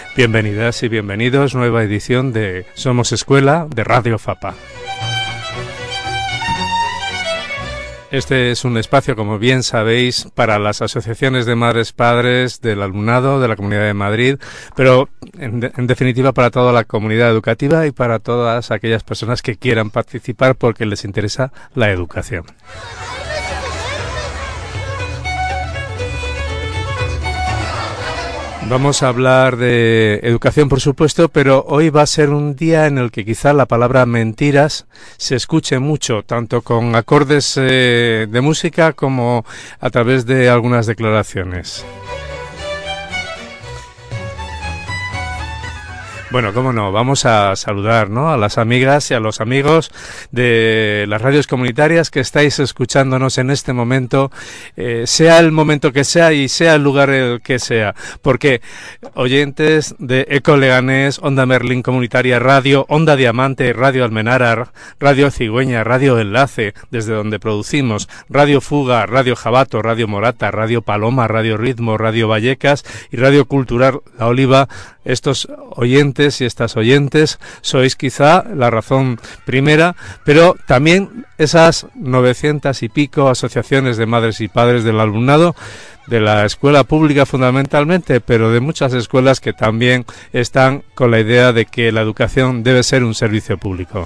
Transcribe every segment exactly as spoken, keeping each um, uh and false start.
Bienvenidas y bienvenidos, nueva edición de Somos Escuela de Radio FAPA. Este es un espacio, como bien sabéis, para las asociaciones de madres padres del alumnado de la Comunidad de Madrid, pero en, de, en definitiva para toda la comunidad educativa y para todas aquellas personas que quieran participar porque les interesa la educación. Vamos a hablar de educación, por supuesto, pero hoy va a ser un día en el que quizá la palabra mentiras se escuche mucho, tanto con acordes eh, de música como a través de algunas declaraciones. Bueno, cómo no, vamos a saludar, ¿no?, a las amigas y a los amigos de las radios comunitarias que estáis escuchándonos en este momento, eh, sea el momento que sea y sea el lugar el que sea, porque oyentes de Eco Leganés, Onda Merlín Comunitaria Radio, Onda Diamante, Radio Almenara, Radio Cigüeña, Radio Enlace, desde donde producimos, Radio Fuga, Radio Jabato, Radio Morata, Radio Paloma, Radio Ritmo, Radio Vallecas y Radio Cultural La Oliva, estos oyentes y estas oyentes sois quizá la razón primera, pero también esas novecientas y pico asociaciones de madres y padres del alumnado de la escuela pública fundamentalmente, pero de muchas escuelas que también están con la idea de que la educación debe ser un servicio público.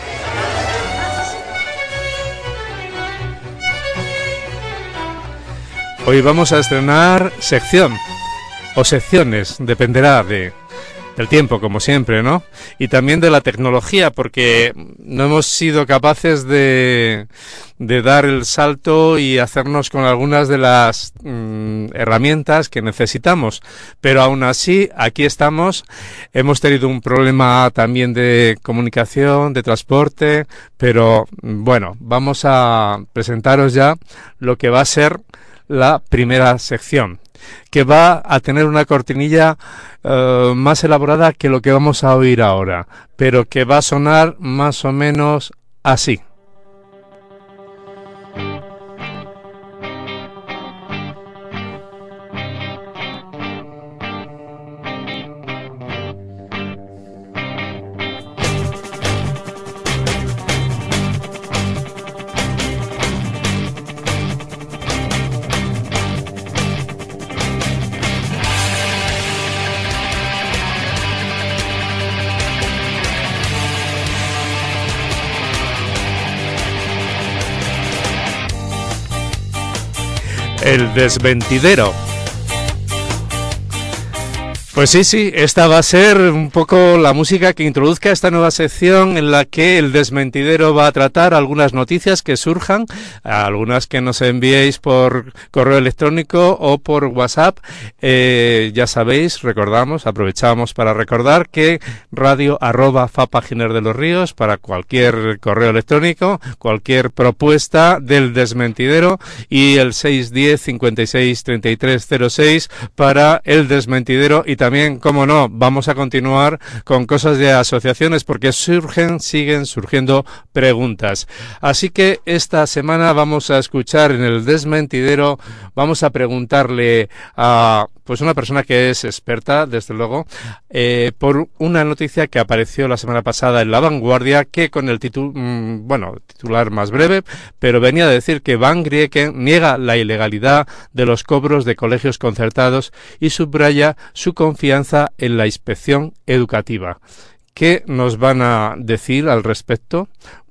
Hoy vamos a estrenar sección o secciones, dependerá de del tiempo, como siempre, ¿no? Y también de la tecnología, porque no hemos sido capaces de, de dar el salto y hacernos con algunas de las mmm, herramientas que necesitamos. Pero aún así, aquí estamos. Hemos tenido un problema también de comunicación, de transporte, pero bueno, vamos a presentaros ya lo que va a ser la primera sección, que va a tener una cortinilla uh, más elaborada que lo que vamos a oír ahora, pero que va a sonar más o menos así. El desmentidero. Pues sí, sí, esta va a ser un poco la música que introduzca esta nueva sección en la que el desmentidero va a tratar algunas noticias que surjan, algunas que nos enviéis por correo electrónico o por WhatsApp. Eh, ya sabéis, recordamos, aprovechamos para recordar que radio arroba fapa Giner de los Ríos para cualquier correo electrónico, cualquier propuesta del desmentidero, y el seis uno cero, cincuenta y seis, treinta y tres cero seis para el desmentidero. Y también, como no, vamos a continuar con cosas de asociaciones porque surgen, siguen surgiendo preguntas. Así que esta semana vamos a escuchar en el desmentidero, vamos a preguntarle a pues una persona que es experta, desde luego, eh, por una noticia que apareció la semana pasada en La Vanguardia, que con el título, mmm, bueno, titular más breve, pero venía a decir que Van Grieken niega la ilegalidad de los cobros de colegios concertados y subraya su confianza en la inspección educativa. ¿Qué nos van a decir al respecto?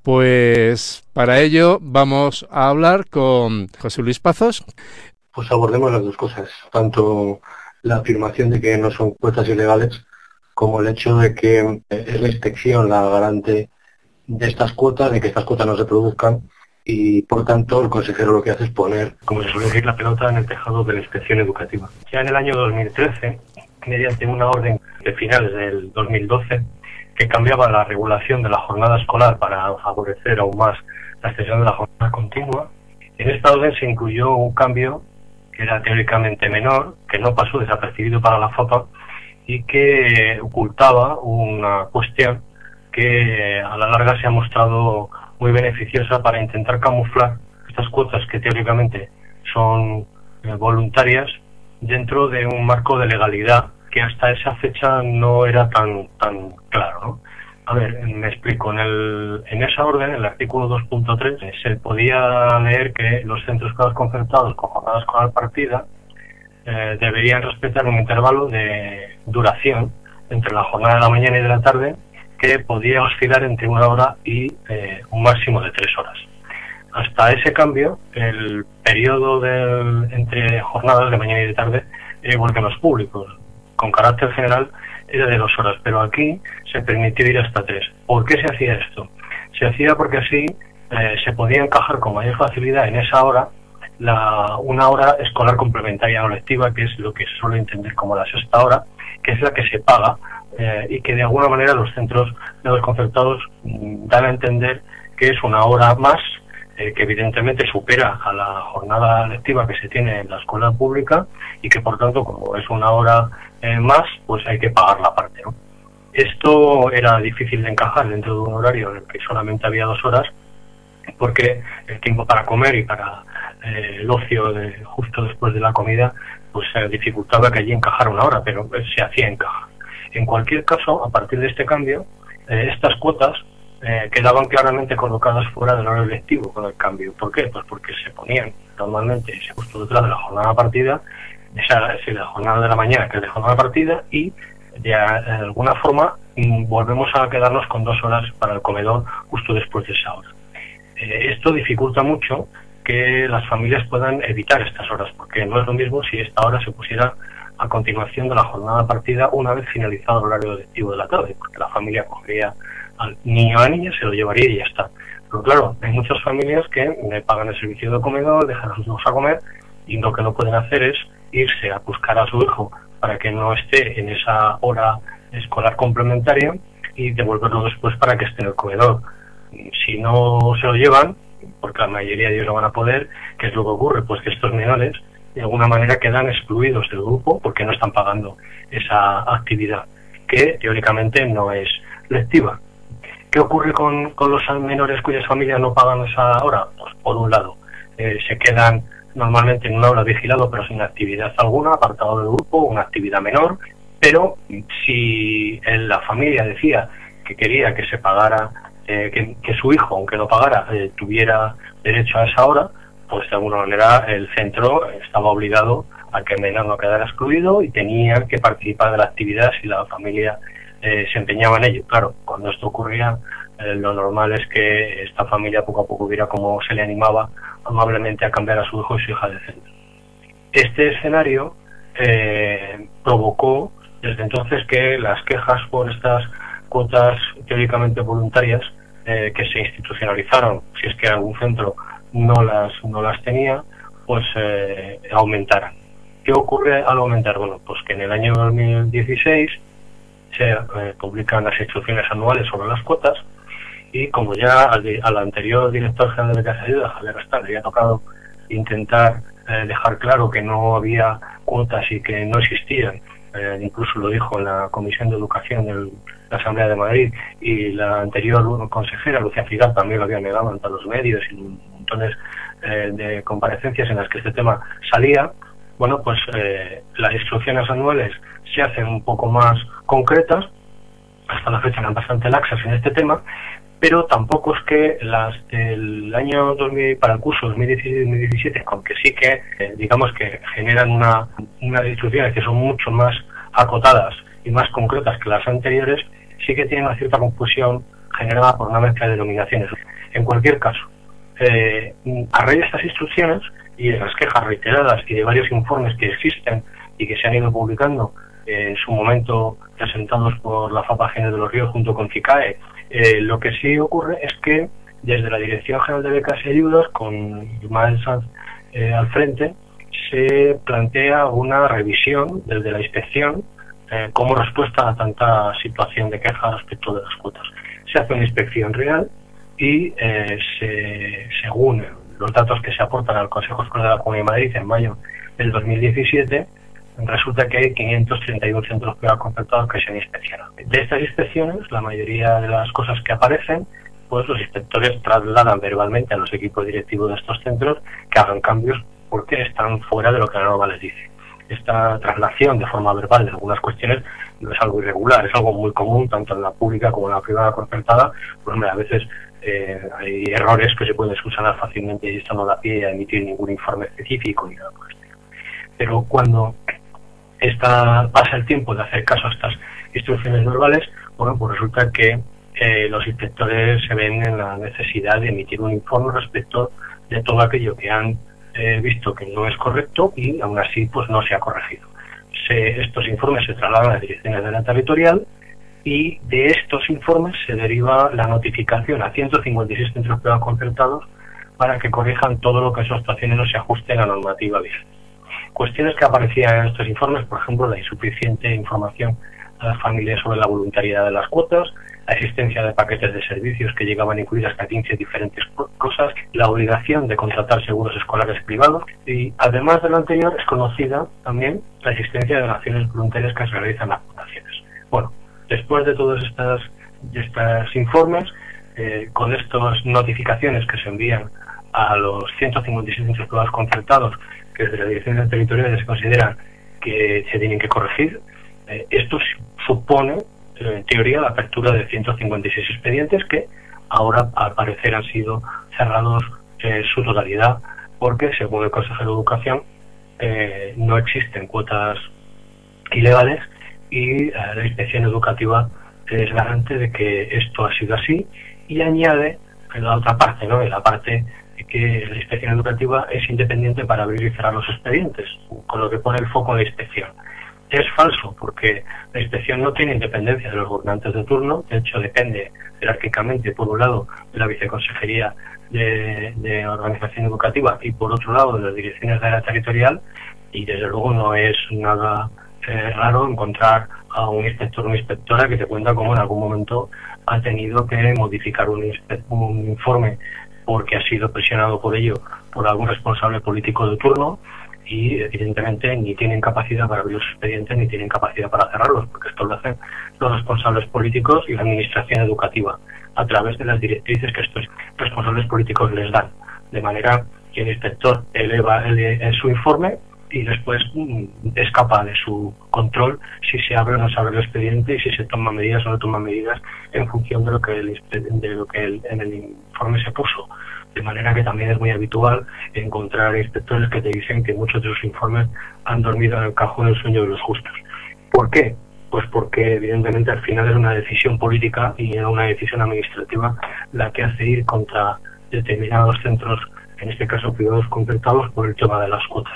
Pues para ello vamos a hablar con José Luis Pazos. Pues abordemos las dos cosas, tanto la afirmación de que no son cuotas ilegales, como el hecho de que es la inspección la garante de estas cuotas, de que estas cuotas no se produzcan, y por tanto el consejero lo que hace es poner, como se suele decir, la pelota en el tejado de la inspección educativa. Ya en el año dos mil trece, mediante una orden de finales del dos mil doce, que cambiaba la regulación de la jornada escolar para favorecer aún más la extensión de la jornada continua, en esta orden se incluyó un cambio que era teóricamente menor, que no pasó desapercibido para la FAPA y que ocultaba una cuestión que a la larga se ha mostrado muy beneficiosa para intentar camuflar estas cuotas que teóricamente son eh, voluntarias dentro de un marco de legalidad que hasta esa fecha no era tan tan claro, ¿no? A ver, me explico. En, el, en esa orden, el artículo dos punto tres, se podía leer que los centros escolares concertados con jornada escolar partida eh, deberían respetar un intervalo de duración entre la jornada de la mañana y de la tarde que podía oscilar entre una hora y eh, un máximo de tres horas. Hasta ese cambio, el periodo del, entre jornadas de mañana y de tarde era igual que los públicos, con carácter general era de dos horas, pero aquí se permitió ir hasta tres. ¿Por qué se hacía esto? Se hacía porque así eh, se podía encajar con mayor facilidad en esa hora la, una hora escolar complementaria o lectiva, que es lo que se suele entender como la sexta hora, que es la que se paga eh, y que de alguna manera los centros de los concertados mm, dan a entender que es una hora más, eh, que evidentemente supera a la jornada lectiva que se tiene en la escuela pública y que por tanto, como es una hora eh, más, pues hay que pagar la parte, ¿no? Esto era difícil de encajar dentro de un horario en el que solamente había dos horas, porque el tiempo para comer y para eh, el ocio de, justo después de la comida, pues se eh, dificultaba que allí encajara una hora, pero eh, se hacía encajar. En cualquier caso, a partir de este cambio, eh, estas cuotas eh, quedaban claramente colocadas fuera del horario lectivo con el cambio. ¿Por qué? Pues porque se ponían normalmente justo detrás de la jornada partida, esa es la jornada de la mañana, que es de jornada partida, y de, de alguna forma mm, volvemos a quedarnos con dos horas para el comedor justo después de esa hora. Eh, esto dificulta mucho que las familias puedan evitar estas horas, porque no es lo mismo si esta hora se pusiera a continuación de la jornada partida una vez finalizado el horario lectivo de la tarde, porque la familia cogería al niño o a la niña, se lo llevaría y ya está. Pero claro, hay muchas familias que le pagan el servicio de comedor, dejan a sus hijos a comer, y lo que no pueden hacer es irse a buscar a su hijo para que no esté en esa hora escolar complementaria y devolverlo después para que esté en el comedor. Si no se lo llevan, porque la mayoría de ellos lo van a poder, ¿qué es lo que ocurre? Pues que estos menores de alguna manera quedan excluidos del grupo porque no están pagando esa actividad, que teóricamente no es lectiva. ¿Qué ocurre con, con los menores cuyas familias no pagan esa hora? Pues por un lado, eh, se quedan normalmente en una hora vigilado pero sin actividad alguna, apartado del grupo, una actividad menor, pero si la familia decía que quería que se pagara, eh, que, que su hijo, aunque no pagara, eh, tuviera derecho a esa hora, pues de alguna manera el centro estaba obligado a que el menor no quedara excluido y tenía que participar de la actividad si la familia eh, se empeñaba en ello. Claro, cuando esto ocurría, eh, lo normal es que esta familia poco a poco viera cómo se le animaba amablemente a cambiar a su hijo y su hija de centro. Este escenario eh, provocó desde entonces que las quejas por estas cuotas teóricamente voluntarias eh, que se institucionalizaron, si es que algún centro no las no las tenía, pues eh, aumentaran. ¿Qué ocurre al aumentar? Bueno, pues que en el año dos mil dieciséis se eh, publican las instrucciones anuales sobre las cuotas, y como ya al, al anterior director general de becas y ayudas, Javier Rastal, le había tocado intentar eh, dejar claro que no había cuotas y que no existían, eh, incluso lo dijo en la Comisión de Educación de la Asamblea de Madrid, y la anterior consejera, Lucía Figar, también lo había negado ante los medios y montones eh, de comparecencias en las que este tema salía. Bueno, pues eh, las instrucciones anuales se hacen un poco más concretas, hasta la fecha eran bastante laxas en este tema, pero tampoco es que las del año dos mil, para el curso dos mil dieciséis dos mil diecisiete, aunque sí que eh, digamos que generan una unas instrucciones que son mucho más acotadas y más concretas que las anteriores, sí que tienen una cierta confusión generada por una mezcla de denominaciones. En cualquier caso, eh, a raíz de estas instrucciones y de las quejas reiteradas y de varios informes que existen y que se han ido publicando eh, en su momento presentados por la FAPA General de los Ríos junto con CICAE, eh, lo que sí ocurre es que desde la Dirección General de Becas y Ayudas, con Ismael Sanz eh, al frente, se plantea una revisión desde la inspección eh, como respuesta a tanta situación de queja respecto de las cuotas. Se hace una inspección real y eh, se, según los datos que se aportan al Consejo Escolar de la Comunidad de Madrid en mayo del dos mil diecisiete, resulta que hay quinientos treinta y uno centros privados concertados que se han inspeccionado. De estas inspecciones, la mayoría de las cosas que aparecen, pues los inspectores trasladan verbalmente a los equipos directivos de estos centros que hagan cambios porque están fuera de lo que la norma les dice. esta traslación de forma verbal de algunas cuestiones no es algo irregular, es algo muy común tanto en la pública como en la privada concertada. Pues hombre, a veces eh, hay errores que se pueden subsanar fácilmente y esto no da pie a emitir ningún informe específico ni nada por el estilo. Pero cuando esta, pasa el tiempo de hacer caso a estas instrucciones verbales, bueno, pues resulta que eh, los inspectores se ven en la necesidad de emitir un informe respecto de todo aquello que han eh, visto que no es correcto y aún así pues no se ha corregido. Se, estos informes se trasladan a las direcciones de la territorial y de estos informes se deriva la notificación a ciento cincuenta y seis centros privados concertados para que corrijan todo lo que en su actuación no se ajuste a la normativa vigente. Cuestiones que aparecían en estos informes, por ejemplo, la insuficiente información a las familias sobre la voluntariedad de las cuotas, la existencia de paquetes de servicios que llegaban incluidas hasta quince diferentes cosas, la obligación de contratar seguros escolares privados y, además de lo anterior, es conocida también la existencia de donaciones voluntarias que se realizan las fundaciones. Bueno, después de todos estos, de estos informes, eh, con estas notificaciones que se envían a los ciento cincuenta y seis centros privados concertados, que desde las direcciones territoriales se consideran que se tienen que corregir, eh, esto supone, en teoría, la apertura de ciento cincuenta y seis expedientes que ahora, al parecer, han sido cerrados en eh, su totalidad, porque, según el consejero de Educación, eh, no existen cuotas ilegales y eh, la inspección educativa es garante de que esto ha sido así, y añade en la otra parte, ¿no?, en la parte de que la inspección educativa es independiente para abrir y cerrar los expedientes, con lo que pone el foco en la inspección. Es falso, porque la inspección no tiene independencia de los gobernantes de turno. De hecho, depende jerárquicamente, por un lado, de la Viceconsejería de, de Organización Educativa y, por otro lado, de las direcciones de la territorial, y desde luego no es nada eh, raro encontrar a un inspector o una inspectora que te cuenta cómo en algún momento ha tenido que modificar un, un informe porque ha sido presionado por ello por algún responsable político de turno, y evidentemente ni tienen capacidad para abrir los expedientes ni tienen capacidad para cerrarlos, porque esto lo hacen los responsables políticos y la administración educativa a través de las directrices que estos responsables políticos les dan, de manera que el inspector eleva el, el, su informe y después mm, escapa de su control si se abre o no se abre el expediente y si se toman medidas o no toman medidas en función de lo que, el, de lo que el, en el informe se puso. De manera que también es muy habitual encontrar inspectores que te dicen que muchos de sus informes han dormido en el cajón del sueño de los justos. ¿Por qué? Pues porque evidentemente al final es una decisión política y no una decisión administrativa la que hace ir contra determinados centros, en este caso privados concertados, por el tema de las cuotas.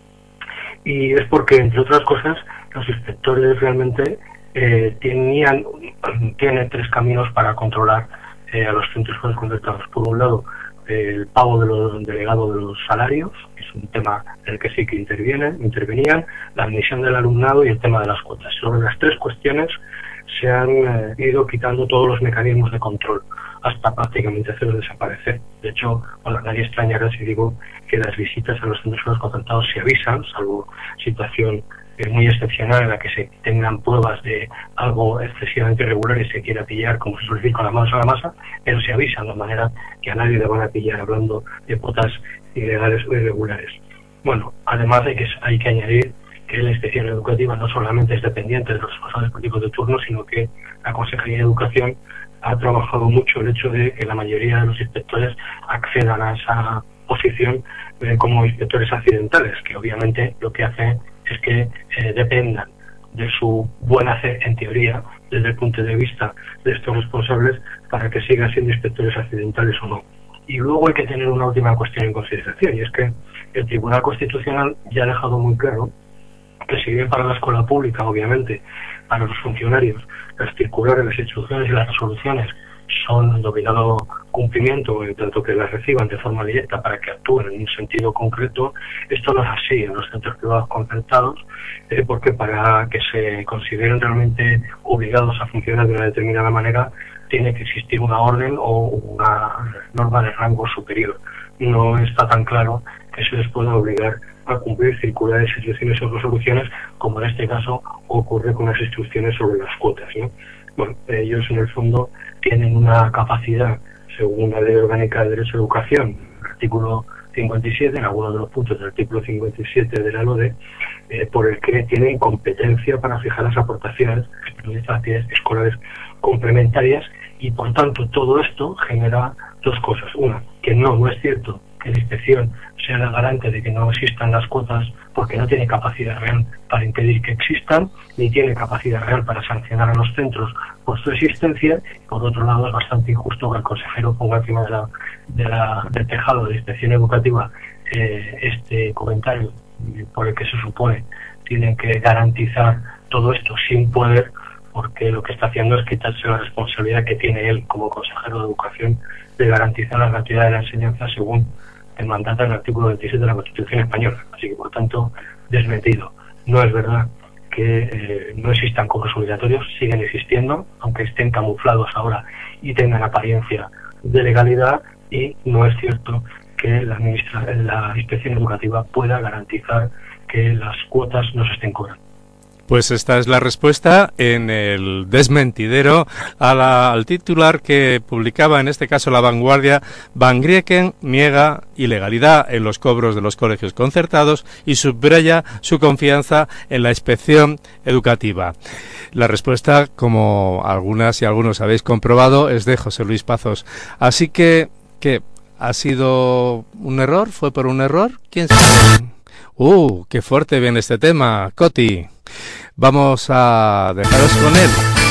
Y es porque, entre otras cosas, los inspectores realmente eh, tenían, tienen tres caminos para controlar eh, a los centros privados concertados. Por un lado, el pago de los delegados de los salarios, que es un tema en el que sí que intervienen, intervenían, la admisión del alumnado y el tema de las cuotas. Sobre las tres cuestiones se han eh, ido quitando todos los mecanismos de control, hasta prácticamente hacerlos desaparecer. De hecho, bueno, nadie extrañará si digo que las visitas a los centros privados concertados se avisan, salvo situación eh, muy excepcional en la que se tengan pruebas de algo excesivamente irregular y se quiera pillar, como se suele decir, con las manos a la masa, pero se avisan de manera que a nadie le van a pillar hablando de cuotas ilegales o irregulares. Bueno, además hay que, hay que añadir que la inspección educativa no solamente es dependiente de los responsables políticos de turno, sino que la Consejería de Educación ha trabajado mucho el hecho de que la mayoría de los inspectores accedan a esa posición eh, como inspectores accidentales, que obviamente lo que hacen es que eh, dependan de su buen hacer, en teoría, desde el punto de vista de estos responsables, para que sigan siendo inspectores accidentales o no. Y luego hay que tener una última cuestión en consideración, y es que el Tribunal Constitucional ya ha dejado muy claro que, si bien para la escuela pública, obviamente, para los funcionarios, las circulares, las instrucciones y las resoluciones son de obligado cumplimiento, en tanto que las reciban de forma directa para que actúen en un sentido concreto, esto no es así en los centros privados concertados, eh, porque para que se consideren realmente obligados a funcionar de una determinada manera, tiene que existir una orden o una norma de rango superior. No está tan claro que se les pueda obligar a cumplir circulares, instrucciones o resoluciones, como en este caso ocurre con las instrucciones sobre las cuotas, ¿no? Bueno, ellos en el fondo tienen una capacidad, según la Ley Orgánica de Derecho a Educación, el artículo cincuenta y siete, en algunos de los puntos del artículo cincuenta y siete de la LODE, eh, por el que tiene competencia para fijar las aportaciones de las actividades escolares complementarias, y por tanto todo esto genera dos cosas. Una, que no, no es cierto que la inspección sea la garante de que no existan las cuotas, porque no tiene capacidad real para impedir que existan, ni tiene capacidad real para sancionar a los centros por su existencia. Por otro lado, es bastante injusto que el consejero ponga encima de la, de la, del tejado de la inspección educativa eh, este comentario por el que se supone tienen que garantizar todo esto sin poder, porque lo que está haciendo es quitarse la responsabilidad que tiene él como consejero de educación de garantizar la gratuidad de la enseñanza según el mandato del artículo veintisiete de la Constitución española. Así que, por tanto, desmentido. No es verdad que eh, no existan cobros obligatorios, siguen existiendo, aunque estén camuflados ahora y tengan apariencia de legalidad, y no es cierto que la, administra la inspección educativa pueda garantizar que las cuotas no se estén cobrando. Pues esta es la respuesta en el desmentidero a la, al titular que publicaba en este caso La Vanguardia: Van Grieken niega ilegalidad en los cobros de los colegios concertados y subraya su confianza en la inspección educativa. La respuesta, como algunas y algunos habéis comprobado, es de José Luis Pazos. Así que, ¿qué? ¿Ha sido un error? ¿Fue por un error? ¿Quién sabe? ¡Uh! ¡Qué fuerte viene este tema, Coti! Vamos a dejaros con él.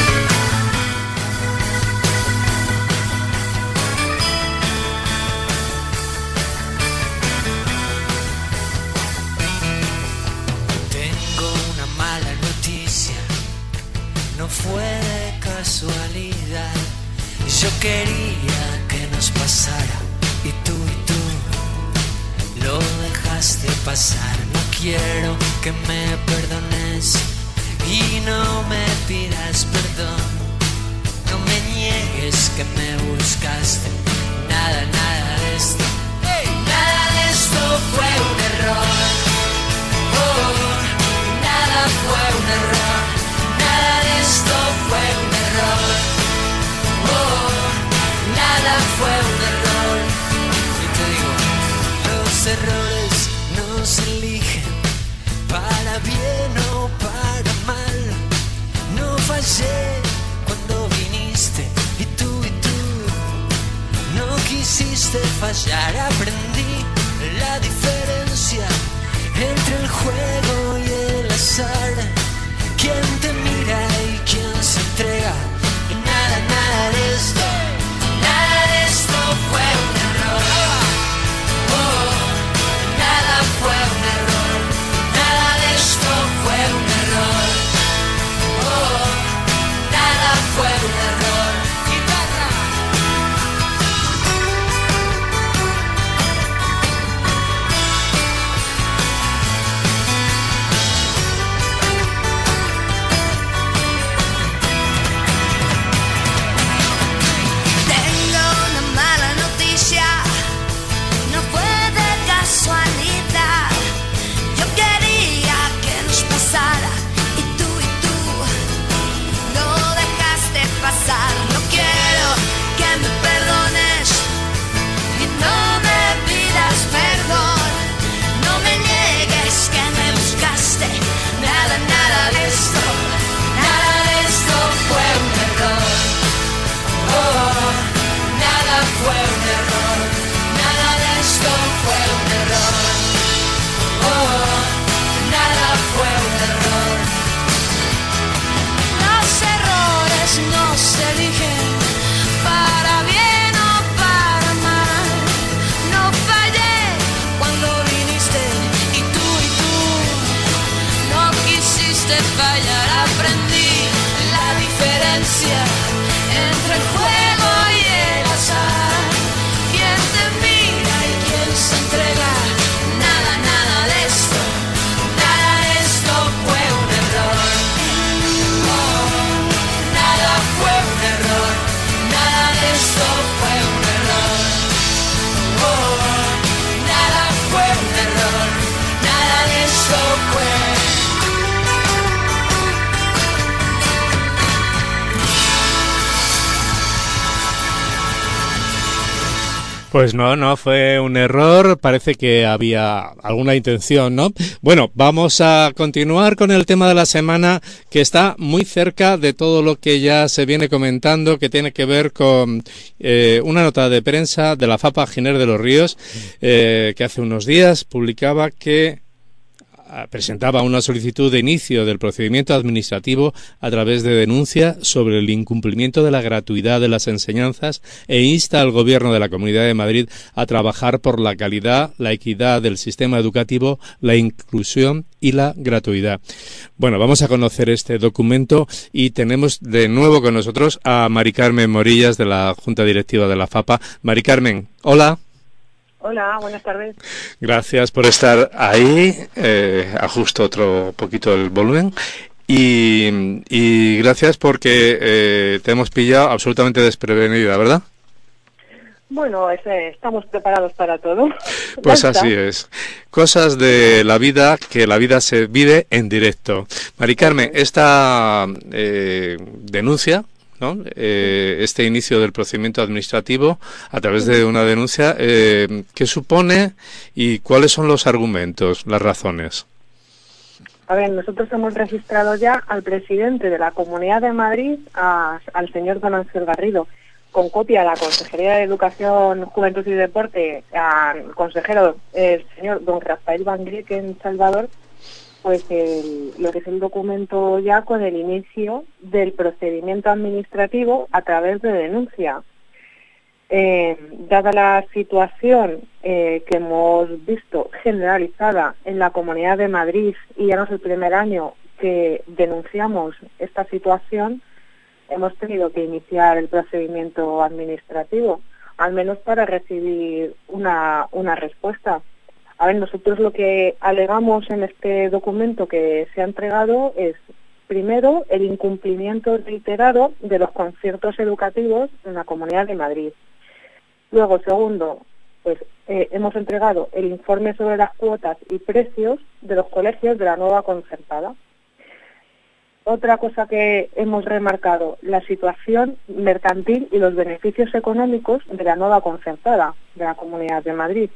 Tengo una mala noticia, no fue de casualidad. Yo quería que nos pasara y tú y tú lo dejaste pasar. No quiero que me perdones y no me pidas perdón. No me niegues que me buscaste. Nada, nada de esto, hey, nada de esto fue un error. Oh, nada fue un error. Nada de esto fue un error. Oh, nada fue un error. Y te digo, los errores no se eligen para bien o para mal. No fallé cuando viniste y tú y tú no quisiste fallar. Aprendí la diferencia entre el juego y el azar. Quién te mira y quién se entrega. Y nada, nada de esto, nada de esto fue un error. Oh, nada fue un error. Nada de esto fue un error. Oh, nada fue un error. Guitarra. Pues no, no, fue un error, parece que había alguna intención, ¿no? Bueno, vamos a continuar con el tema de la semana, que está muy cerca de todo lo que ya se viene comentando, que tiene que ver con eh, una nota de prensa de la FAPA Giner de los Ríos, eh, que hace unos días publicaba que presentaba una solicitud de inicio del procedimiento administrativo a través de denuncia sobre el incumplimiento de la gratuidad de las enseñanzas e insta al Gobierno de la Comunidad de Madrid a trabajar por la calidad, la equidad del sistema educativo, la inclusión y la gratuidad. Bueno, vamos a conocer este documento y tenemos de nuevo con nosotros a Mari Carmen Morillas de la Junta Directiva de la FAPA. Mari Carmen, hola. Hola, buenas tardes. Gracias por estar ahí. Eh, ajusto otro poquito el volumen. Y, y gracias porque eh, te hemos pillado absolutamente desprevenida, ¿verdad? Bueno, ese, estamos preparados para todo. Pues así es. Cosas de la vida, que la vida se vive en directo. Mari Carmen, esta eh, denuncia, ¿no? Eh, este inicio del procedimiento administrativo a través de una denuncia, eh, ¿qué supone y cuáles son los argumentos, las razones? A ver, nosotros hemos registrado ya al presidente de la Comunidad de Madrid, a, al señor don Ángel Garrido, con copia a la Consejería de Educación, Juventud y Deporte, al consejero, el señor don Rafael Van Griek en Salvador, pues el, lo que es el documento ya con el inicio del procedimiento administrativo a través de denuncia. Eh, dada la situación eh, que hemos visto generalizada en la Comunidad de Madrid, y ya no es el primer año que denunciamos esta situación, hemos tenido que iniciar el procedimiento administrativo, al menos para recibir una, una respuesta. A ver, nosotros lo que alegamos en este documento que se ha entregado es, primero, el incumplimiento reiterado de los conciertos educativos en la Comunidad de Madrid. Luego, segundo, pues eh, hemos entregado el informe sobre las cuotas y precios de los colegios de la nueva concertada. Otra cosa que hemos remarcado, la situación mercantil y los beneficios económicos de la nueva concertada de la Comunidad de Madrid.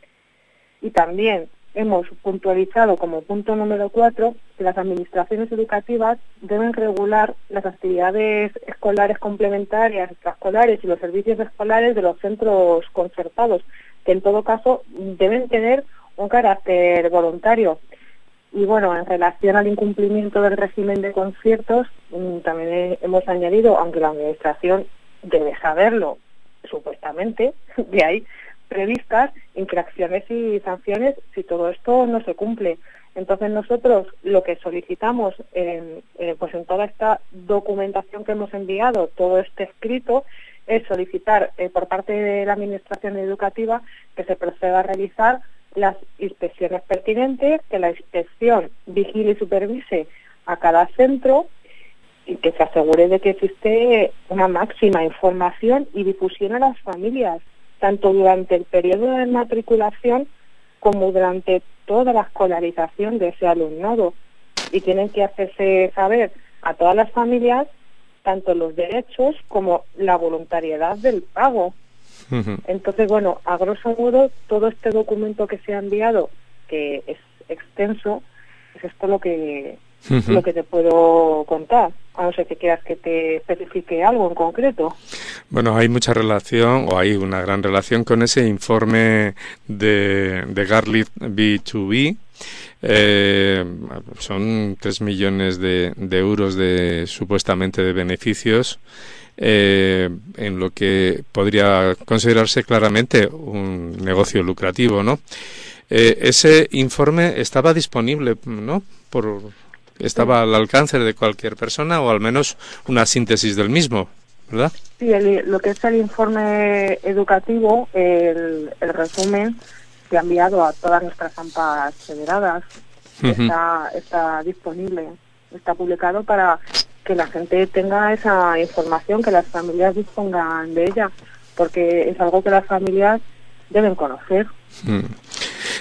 Y también hemos puntualizado como punto número cuatro que las administraciones educativas deben regular las actividades escolares complementarias, extraescolares y los servicios escolares de los centros concertados, que en todo caso deben tener un carácter voluntario. Y bueno, en relación al incumplimiento del régimen de conciertos, también hemos añadido, aunque la administración debe saberlo, supuestamente, de ahí previstas infracciones y sanciones si todo esto no se cumple. Entonces nosotros lo que solicitamos en, eh, pues en toda esta documentación que hemos enviado, todo este escrito, es solicitar eh, por parte de la Administración Educativa que se proceda a realizar las inspecciones pertinentes, que la inspección vigile y supervise a cada centro y que se asegure de que existe una máxima información y difusión a las familias, tanto durante el periodo de matriculación como durante toda la escolarización de ese alumnado. Y tienen que hacerse saber a todas las familias tanto los derechos como la voluntariedad del pago. Uh-huh. Entonces, bueno, a grosso modo, todo este documento que se ha enviado, que es extenso, es esto lo que, uh-huh. lo que te puedo contar. A no ser que quieras que te especifique algo en concreto. Bueno, hay mucha relación, o hay una gran relación con ese informe de, de Garlic B dos B. Eh, son tres millones de, de euros de supuestamente de beneficios, eh, en lo que podría considerarse claramente un negocio lucrativo, ¿no? Eh, ese informe estaba disponible, ¿no? Por... estaba al alcance de cualquier persona, o al menos una síntesis del mismo, ¿verdad? Sí, el, lo que es el informe educativo, el, el resumen se ha enviado a todas nuestras AMPAs federadas. Uh-huh. está, está disponible, está publicado para que la gente tenga esa información, que las familias dispongan de ella, porque es algo que las familias deben conocer. Uh-huh.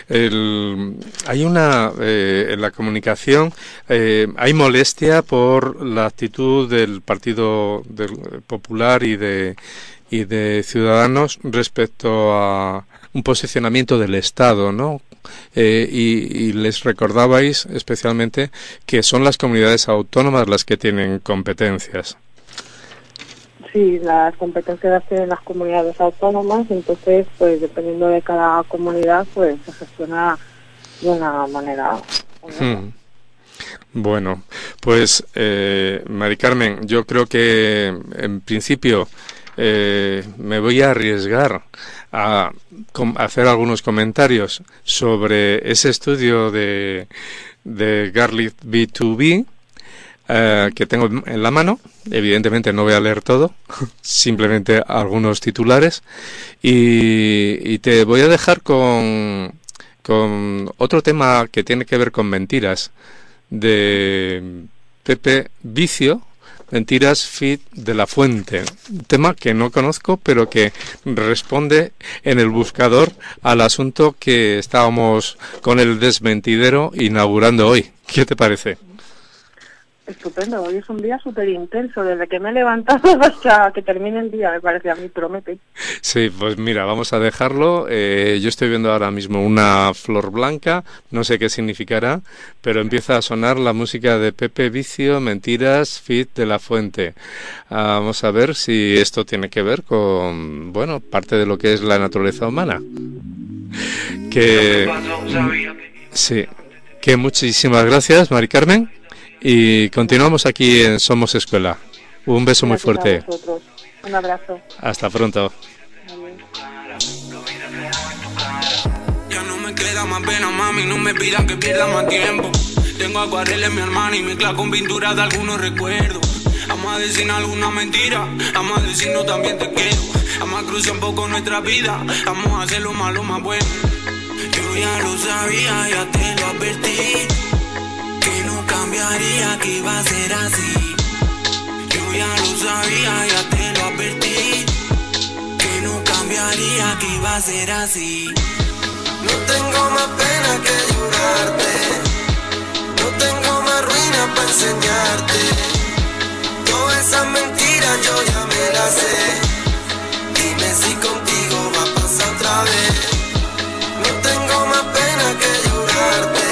el, hay una, eh, en la comunicación, eh, hay molestia por la actitud del Partido del Popular y de, y de Ciudadanos respecto a un posicionamiento del Estado, ¿no? Eh, y, y les recordabais especialmente que son las comunidades autónomas las que tienen competencias. Sí, las competencias las tienen las comunidades autónomas, entonces, pues dependiendo de cada comunidad, pues se gestiona de una manera. Hmm. Bueno, pues eh, Mari Carmen, yo creo que en principio eh, me voy a arriesgar a, a hacer algunos comentarios sobre ese estudio de, de Garlic B dos B. Uh, que tengo en la mano. Evidentemente no voy a leer todo, simplemente algunos titulares, y, y te voy a dejar con, con otro tema que tiene que ver con mentiras, de Pepe Vicio, Mentiras Feed de la Fuente, un tema que no conozco, pero que responde en el buscador al asunto que estábamos con el desmentidero inaugurando hoy. ¿Qué te parece? Estupendo, hoy es un día súper intenso, desde que me he levantado hasta que termine el día, me parece a mí, promete. Sí, pues mira, vamos a dejarlo. Eh, yo estoy viendo ahora mismo una flor blanca, no sé qué significará, pero empieza a sonar la música de Pepe Vicio, Mentiras, Feed de la Fuente. Ah, vamos a ver si esto tiene que ver con, bueno, parte de lo que es la naturaleza humana. Que, sí, que muchísimas gracias, Mari Carmen. Y continuamos aquí en Somos Escuela. Un beso muy fuerte. Un abrazo. Hasta pronto. Ya no me queda más pena, mami, no me pidan que pierda más tiempo. Tengo acuarela en mi hermana y mezcla con pintura de algunos recuerdos. Vamos a decir alguna mentira, vamos a decirnos también te quiero. Vamos a cruzar un poco nuestra vida, vamos a hacer lo malo más bueno. Yo ya lo sabía, ya te lo advertí, que no cambiaría, que iba a ser así. Yo ya lo sabía, ya te lo advertí, que no cambiaría, que iba a ser así. No tengo más pena que llorarte, no tengo más ruina para enseñarte. Todas esas mentiras yo ya me las sé. Dime si contigo va a pasar otra vez. No tengo más pena que llorarte,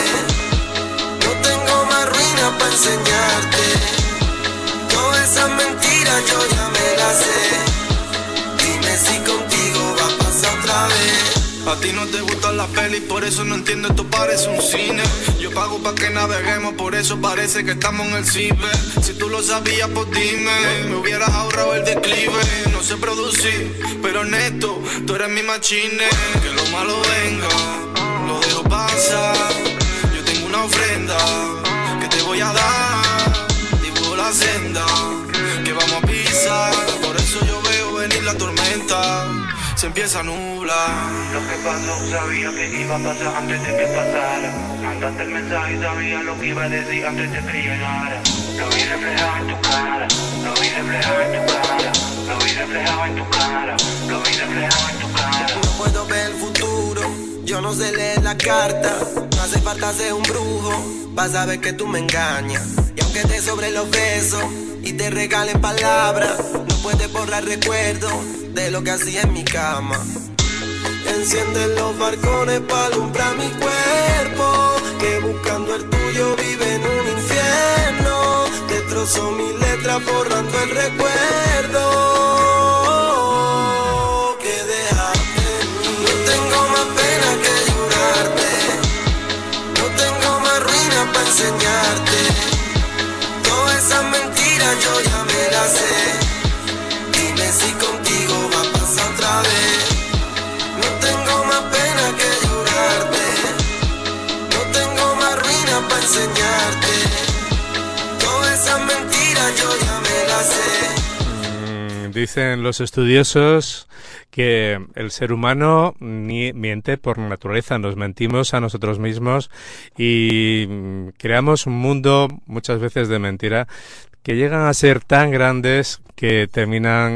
para enseñarte. Todas esas mentiras yo ya me las sé. Dime si contigo va a pasar otra vez. A ti no te gustan las pelis, por eso no entiendo, esto parece un cine. Yo pago pa' que naveguemos, por eso parece que estamos en el ciber. Si tú lo sabías, pues dime, me hubieras ahorrado el declive. No sé producir, pero neto, tú eres mi machine. Que lo malo venga, lo dejo pasar. Yo tengo una ofrenda que te voy a dar, dibujo la senda que vamos a pisar. Por eso yo veo venir la tormenta, se empieza a nublar. Lo que pasó sabía que iba a pasar antes de que pasara. Mandaste el mensaje y sabía lo que iba a decir antes de que llegara. Lo vi reflejado en tu cara, lo vi reflejado en tu cara, lo vi reflejado en tu cara, lo vi reflejado en tu cara. No puedo ver el futuro, yo no sé leer la carta. No hace falta ser un brujo, vas a ver que tú me engañas. Y aunque te sobre los besos y te regalen palabras, no puedes borrar recuerdos de lo que hacía en mi cama. Enciende los balcones para alumbrar mi cuerpo, que buscando el tuyo vive en un infierno. Destrozo mi letra borrando el recuerdo que dejaste en mí. No tengo más pena que llorarte, no tengo más ruina para enseñarte. Todas esas mentiras yo ya me las sé. Dime si contigo va a pasar otra vez. No tengo más pena que llorarte, no tengo más ruina para enseñarte. Todas esas mentiras yo ya me las sé. Mm, dicen los estudiosos que el ser humano ni miente por naturaleza, nos mentimos a nosotros mismos y creamos un mundo muchas veces de mentira que llegan a ser tan grandes que terminan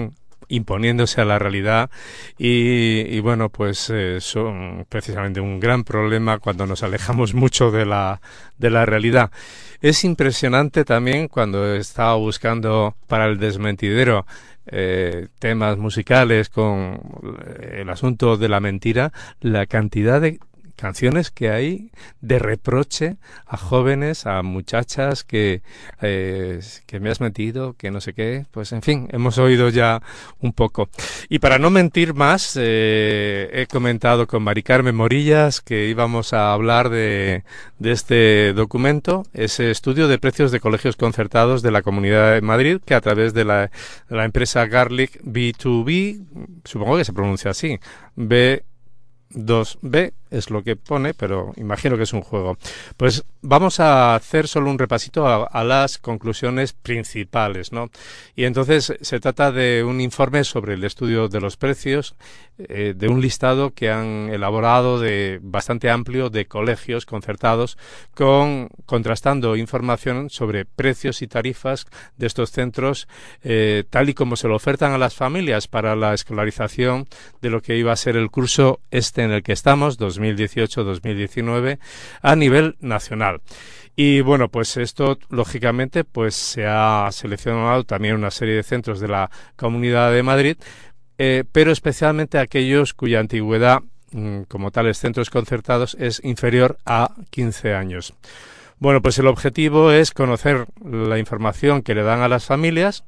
imponiéndose a la realidad y, y bueno, pues eh, son precisamente un gran problema cuando nos alejamos mucho de la, de la realidad. Es impresionante también cuando estaba buscando para el desmentidero eh, temas musicales con el asunto de la mentira, la cantidad de canciones que hay de reproche a jóvenes, a muchachas que eh, que me has mentido, que no sé qué, pues en fin, hemos oído ya un poco. Y para no mentir más, eh, he comentado con Mari Carmen Morillas que íbamos a hablar de, de este documento, ese estudio de precios de colegios concertados de la Comunidad de Madrid, que a través de la, de la empresa Garlic B dos B, supongo que se pronuncia así, B dos B es lo que pone, pero imagino que es un juego. Pues vamos a hacer solo un repasito a, a las conclusiones principales, ¿no? Y entonces se trata de un informe sobre el estudio de los precios, eh, de un listado que han elaborado de bastante amplio de colegios concertados, con contrastando información sobre precios y tarifas de estos centros, eh, tal y como se lo ofertan a las familias para la escolarización de lo que iba a ser el curso este en el que estamos, dos mil dieciocho dos mil diecinueve, a nivel nacional. Y bueno, pues esto lógicamente pues se ha seleccionado también una serie de centros de la Comunidad de Madrid, eh, pero especialmente aquellos cuya antigüedad mmm, como tales centros concertados es inferior a quince años. Bueno, pues el objetivo es conocer la información que le dan a las familias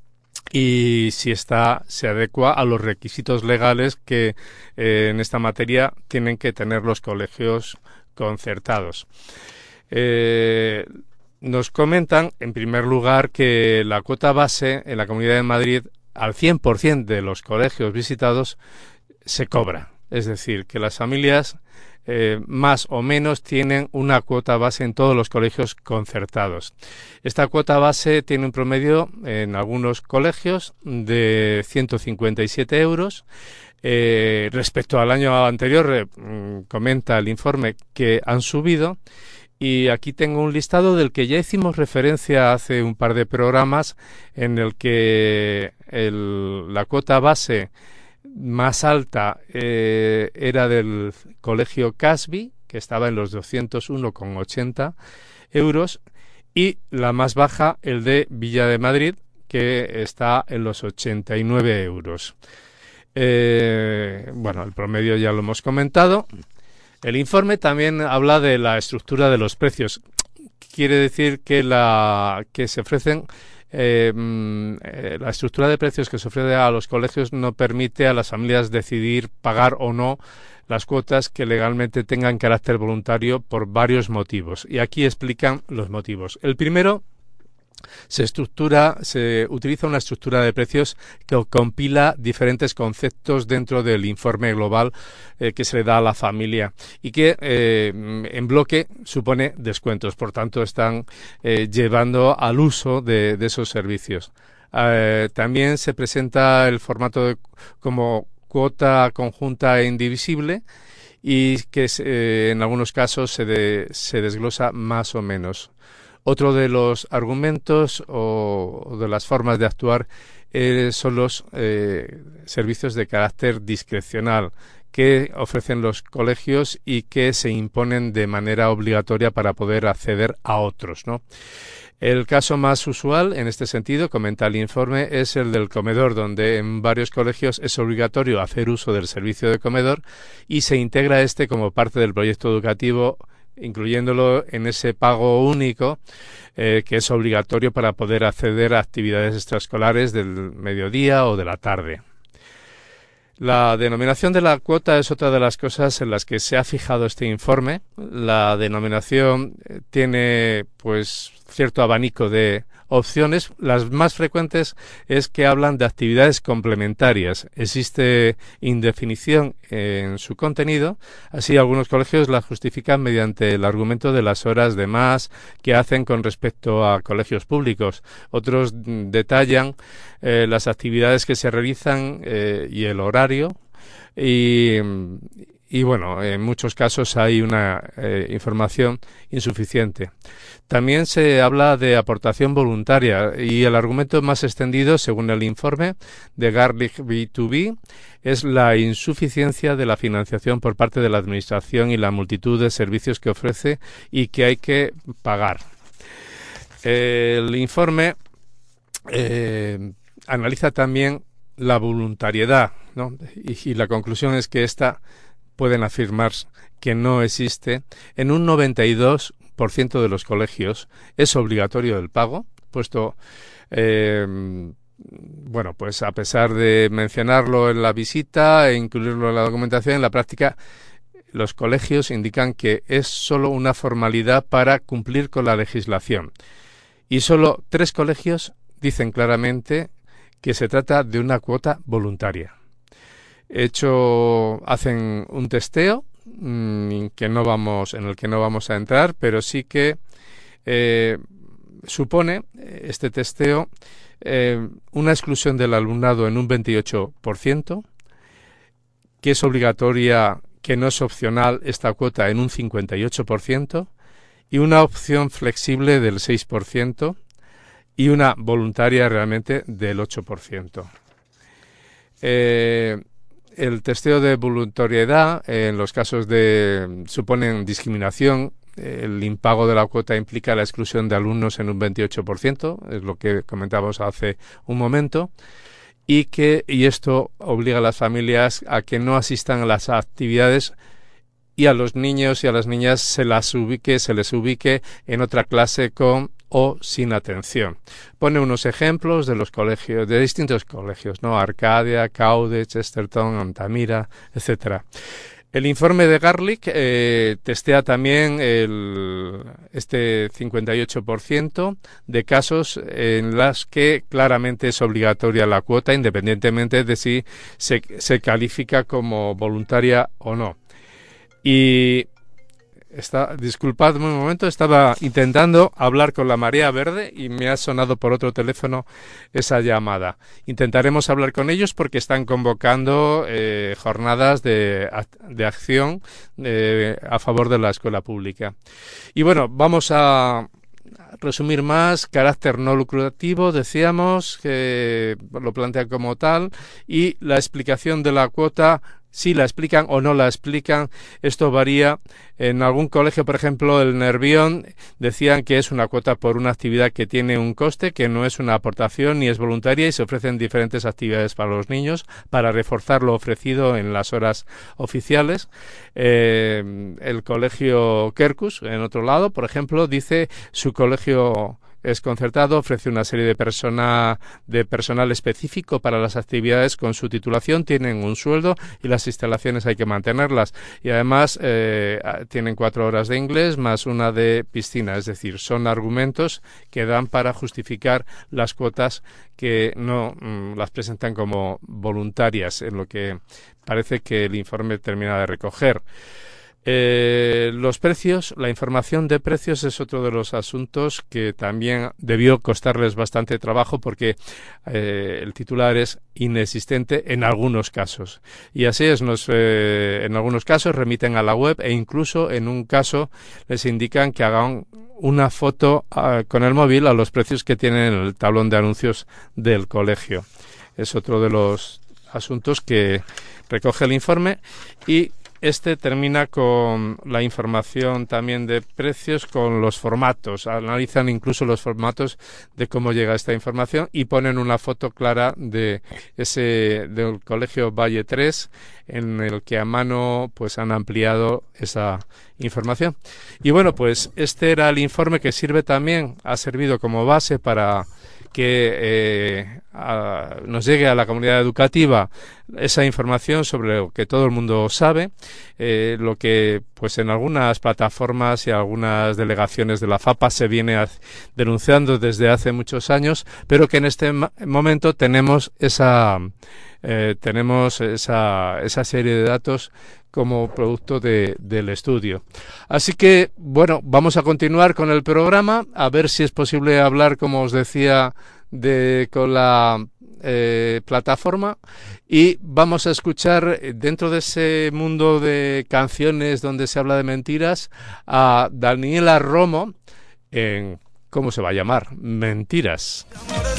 y si esta se adecua a los requisitos legales que eh, en esta materia tienen que tener los colegios concertados. Eh, nos comentan, en primer lugar, que la cuota base en la Comunidad de Madrid al cien por ciento de los colegios visitados se cobra. Es decir, que las familias eh, más o menos tienen una cuota base en todos los colegios concertados. Esta cuota base tiene un promedio en algunos colegios de ciento cincuenta y siete euros. Eh, respecto al año anterior, eh, comenta el informe que han subido. Y aquí tengo un listado del que ya hicimos referencia hace un par de programas, en el que el, la cuota base más alta eh, era del colegio Casby, que estaba en los doscientos uno con ochenta euros, y la más baja, el de Villa de Madrid, que está en los ochenta y nueve euros. Eh, bueno, el promedio ya lo hemos comentado. El informe también habla de la estructura de los precios. Quiere decir que la que se ofrecen Eh, eh, la estructura de precios que se ofrece a los colegios no permite a las familias decidir pagar o no las cuotas que legalmente tengan carácter voluntario por varios motivos. Y aquí explican los motivos. El primero, se estructura, se utiliza una estructura de precios que compila diferentes conceptos dentro del informe global eh, que se le da a la familia y que eh, en bloque supone descuentos, por tanto están eh, llevando al uso de, de esos servicios. Eh, también se presenta el formato de, como cuota conjunta e indivisible y que eh, en algunos casos se, de, se desglosa más o menos. Otro de los argumentos o, o de las formas de actuar eh, son los eh, servicios de carácter discrecional que ofrecen los colegios y que se imponen de manera obligatoria para poder acceder a otros, ¿no? El caso más usual en este sentido, comenta el informe, es el del comedor, donde en varios colegios es obligatorio hacer uso del servicio de comedor y se integra este como parte del proyecto educativo, incluyéndolo en ese pago único eh, que es obligatorio para poder acceder a actividades extraescolares del mediodía o de la tarde. La denominación de la cuota es otra de las cosas en las que se ha fijado este informe. La denominación tiene pues cierto abanico de opciones. Las más frecuentes es que hablan de actividades complementarias. Existe indefinición en su contenido. Así, algunos colegios la justifican mediante el argumento de las horas de más que hacen con respecto a colegios públicos. Otros detallan eh, las actividades que se realizan eh, y el horario. Y, y bueno, en muchos casos hay una eh, información insuficiente. También se habla de aportación voluntaria y el argumento más extendido, según el informe de Garlic B dos B, es la insuficiencia de la financiación por parte de la Administración y la multitud de servicios que ofrece y que hay que pagar. El informe eh, analiza también la voluntariedad, ¿no? Y, y la conclusión es que esta pueden afirmar que no existe. En un noventa y dos por ciento de los colegios es obligatorio el pago, puesto, eh, bueno, pues a pesar de mencionarlo en la visita e incluirlo en la documentación, en la práctica los colegios indican que es solo una formalidad para cumplir con la legislación. Y solo tres colegios dicen claramente que se trata de una cuota voluntaria. Hecho, hacen un testeo mmm, que no vamos, en el que no vamos a entrar, pero sí que eh, supone este testeo eh, una exclusión del alumnado en un veintiocho por ciento, que es obligatoria, que no es opcional esta cuota en un cincuenta y ocho por ciento, y una opción flexible del seis por ciento y una voluntaria realmente del ocho por ciento. Eh, el testeo de voluntariedad, eh, en los casos de suponen discriminación, eh, el impago de la cuota implica la exclusión de alumnos en un veintiocho por ciento, es lo que comentábamos hace un momento, y que y esto obliga a las familias a que no asistan a las actividades y a los niños y a las niñas se las ubique, se les ubique en otra clase con o sin atención. Pone unos ejemplos de los colegios, de distintos colegios, ¿no? Arcadia, Caude, Chesterton, Altamira, etcétera. El informe de Garlic eh, testea también el, este cincuenta y ocho por ciento de casos en las que claramente es obligatoria la cuota, independientemente de si se, se califica como voluntaria o no. Y está, disculpadme un momento, estaba intentando hablar con la Marea Verde y me ha sonado por otro teléfono esa llamada. Intentaremos hablar con ellos porque están convocando eh, jornadas de, de acción eh, a favor de la escuela pública. Y bueno, vamos a resumir más. Carácter no lucrativo, decíamos, que lo plantean como tal, y la explicación de la cuota, si la explican o no la explican, esto varía. En algún colegio, por ejemplo, el Nervión, decían que es una cuota por una actividad que tiene un coste, que no es una aportación ni es voluntaria, y se ofrecen diferentes actividades para los niños para reforzar lo ofrecido en las horas oficiales. Eh, el colegio Kerkus, en otro lado, por ejemplo, dice su colegio es concertado, ofrece una serie de persona de personal específico para las actividades con su titulación, tienen un sueldo y las instalaciones hay que mantenerlas, y además eh, tienen cuatro horas de inglés más una de piscina, es decir, son argumentos que dan para justificar las cuotas que no mm, las presentan como voluntarias, en lo que parece que el informe termina de recoger. Eh, los precios, la información de precios es otro de los asuntos que también debió costarles bastante trabajo porque eh, el titular es inexistente en algunos casos. Y así es, nos, eh, en algunos casos remiten a la web e incluso en un caso les indican que hagan una foto uh, con el móvil a los precios que tienen en el tablón de anuncios del colegio. Es otro de los asuntos que recoge el informe, y este termina con la información también de precios, con los formatos. Analizan incluso los formatos de cómo llega esta información y ponen una foto clara de ese del colegio Valle tres, en el que a mano pues han ampliado esa información. Y bueno, pues este era el informe que sirve también, ha servido como base para que eh, a, nos llegue a la comunidad educativa esa información sobre lo que todo el mundo sabe, eh, lo que pues en algunas plataformas y algunas delegaciones de la FAPA se viene a, denunciando desde hace muchos años, pero que en este momento tenemos esa eh, tenemos esa, esa serie de datos como producto de, del estudio. Así que, bueno, vamos a continuar con el programa, a ver si es posible hablar, como os decía, de con la eh, plataforma, y vamos a escuchar dentro de ese mundo de canciones donde se habla de mentiras a Daniela Romo en, ¿cómo se va a llamar? Mentiras.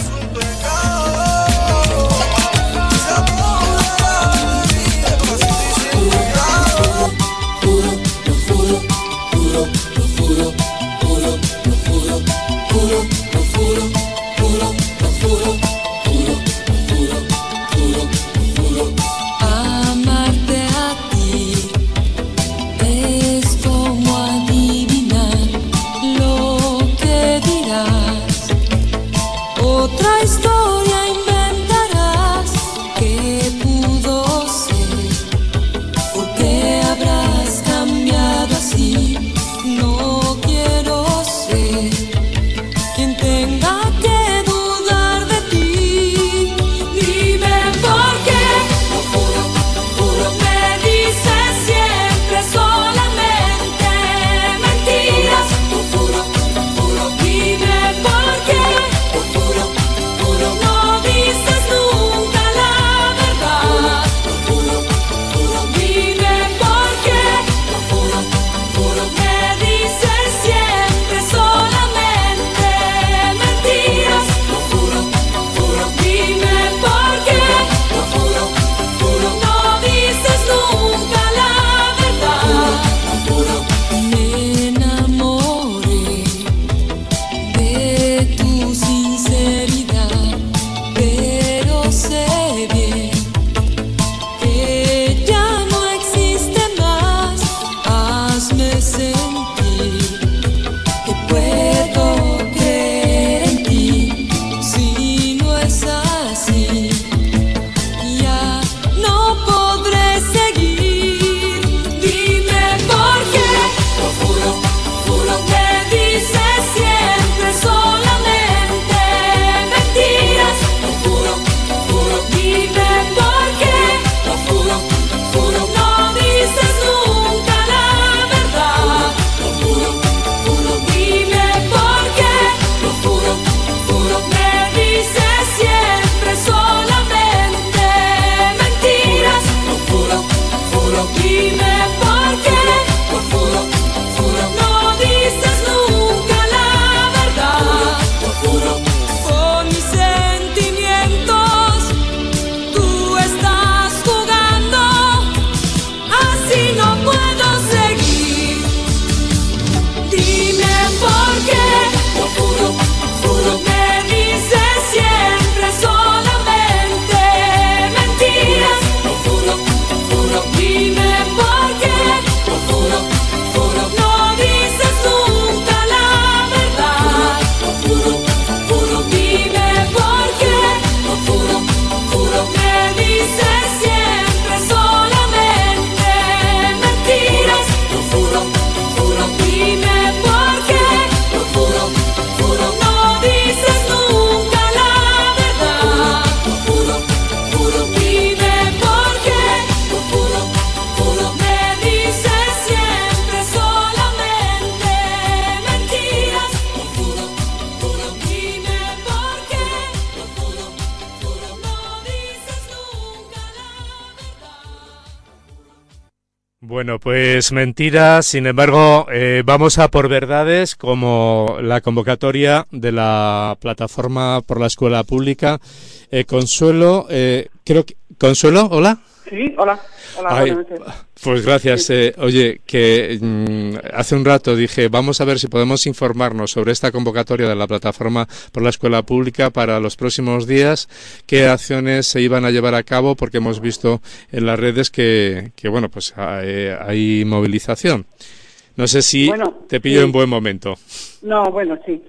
Bueno, pues mentiras, sin embargo, eh, vamos a por verdades, como la convocatoria de la plataforma por la escuela pública. Eh, Consuelo, eh, creo que... ¿Consuelo? ¿Hola? Sí, hola. Hola, Ay, buenas noches. Pues gracias. Sí. Eh, oye, que mmm, hace un rato dije, vamos a ver si podemos informarnos sobre esta convocatoria de la plataforma por la escuela pública para los próximos días, qué acciones se iban a llevar a cabo, porque hemos visto en las redes que, que bueno, pues hay, hay movilización. No sé si bueno, te pillo sí. en buen momento. No, bueno, sí.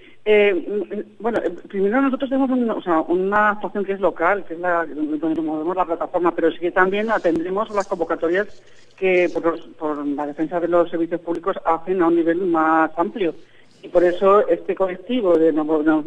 Eh, bueno, primero nosotros tenemos un, o sea, una actuación que es local, que es la donde movemos la plataforma, pero sí que también atendemos las convocatorias que por, los, por la defensa de los servicios públicos hacen a un nivel más amplio. Y por eso este colectivo de Nos, nos,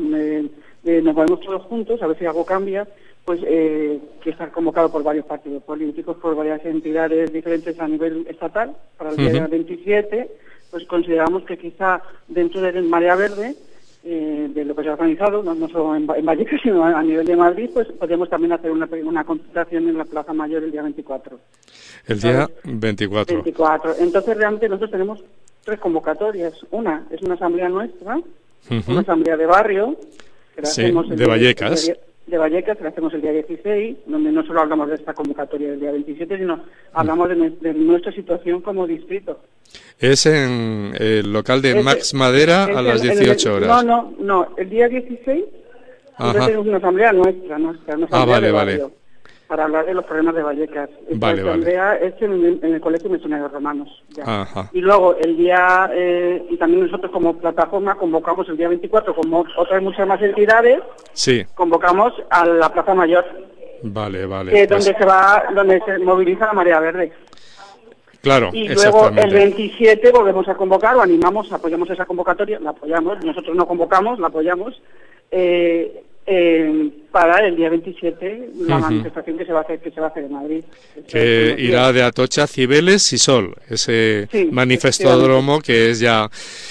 de nos movemos todos juntos, a ver si algo cambia, pues eh, que está convocado por varios partidos políticos, por varias entidades diferentes a nivel estatal, para el día uh-huh. veintisiete, pues consideramos que quizá dentro de Marea Verde eh, de lo que se ha organizado, no, no solo en, en Vallecas, sino a, a nivel de Madrid, pues podemos también hacer una, una concentración en la Plaza Mayor el día veinticuatro. El día veinticuatro. veinticuatro. Entonces realmente nosotros tenemos tres convocatorias. Una es una asamblea nuestra, uh-huh. una asamblea de barrio, que la sí, hacemos el de día, Vallecas. El día, de Vallecas, que la hacemos el día dieciséis, donde no solo hablamos de esta convocatoria del día veintisiete, sino hablamos de, de nuestra situación como distrito. Es en el local de es, Max Madera a las dieciocho horas. No, no, no, el día dieciséis tenemos una asamblea nuestra, nuestra una asamblea ah, vale, de barrio, vale. para hablar de los problemas de Vallecas. Esta vale, asamblea vale. es en, en el Colegio Misioneros Romanos. Ya. Ajá. Y luego el día, eh, y también nosotros como plataforma convocamos el día veinticuatro, como otras muchas más entidades, sí. convocamos a la Plaza Mayor. Vale, vale. Que es pues... donde se va, donde se moviliza la Marea Verde. Claro, y luego el veintisiete volvemos a convocar, o animamos, apoyamos esa convocatoria, la apoyamos, nosotros no convocamos, la apoyamos, eh, eh, para el día veintisiete la uh-huh. manifestación que se va a hacer, que se va a hacer en Madrid. Que irá de Atocha, Cibeles y Sol, ese sí, manifestódromo que es ya